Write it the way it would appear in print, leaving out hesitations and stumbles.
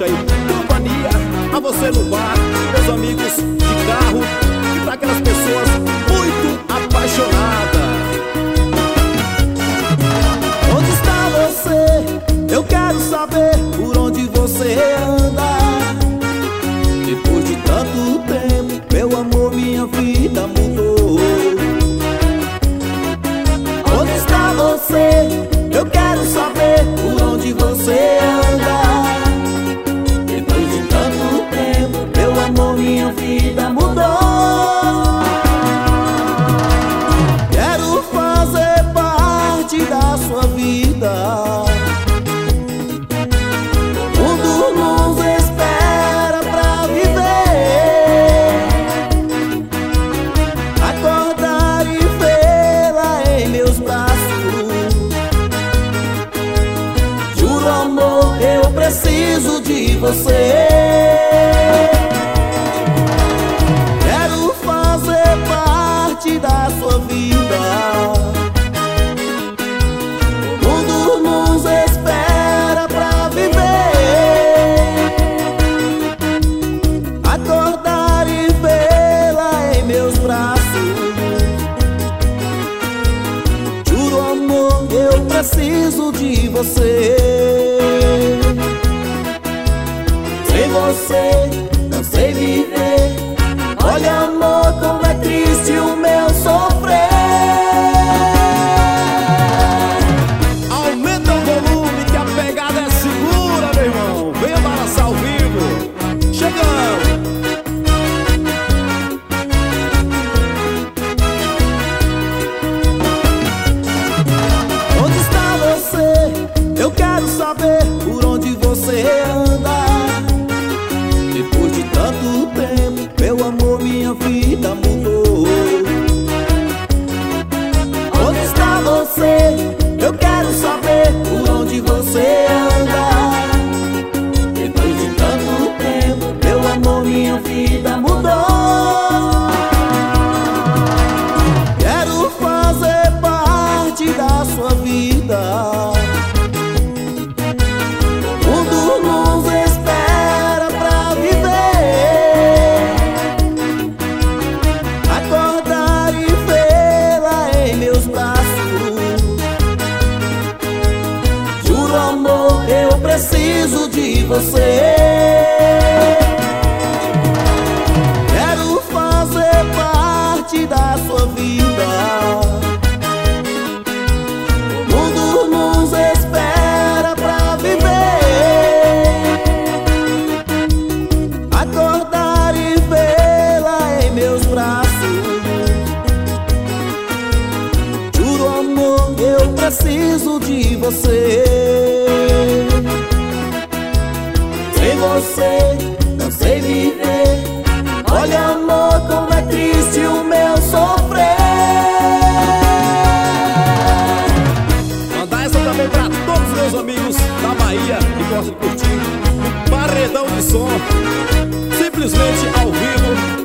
Rocha e companhia. A você no bar, meus amigos de carro e pra aquelas pessoas muito apaixonadas. Onde está você? Eu quero saber por onde você anda. Depois de tanto tempo, meu amor, minha vida mudou. Onde está você? Eu quero saber por onde você anda. Depois de tanto tempo, meu amor, minha vida mudou. Quero fazer parte da sua vida. O mundo nos espera pra viver. Acordar e vê-la em meus braços. Juro, amor, eu preciso de você. Quero fazer parte da sua vida. O mundo nos espera pra viver. Acordar e vê-la em meus braços. Juro, amor, eu preciso de você. Sem você não sei viver. Olha, amor, como é triste o meu sofrer. Aumenta o volume que a pegada é segura, meu irmão. Venha balançar ao vivo. Chegando. Onde está você? Eu quero saber por onde você anda. Depois de tanto tempo, meu amor, minha vida mudou. Onde está você? Eu quero saber por onde você anda. Depois de tanto tempo, meu amor, minha vida mudou. Quero fazer parte da sua vida. O mundo nos espera pra viver. Acordar e vê-la em meus braços. Juro, amor, eu preciso de você. Quero fazer parte da sua vida. O mundo nos espera pra viver. Acordar e vê-la em meus braços. Juro, amor, eu preciso de você. Sem você não sei viver. Olha, amor, como é triste o meu sofrer. Mandar essa também pra todos os meus amigos da Bahia que gostam de curtir o paredão de som. Simplesmente ao vivo.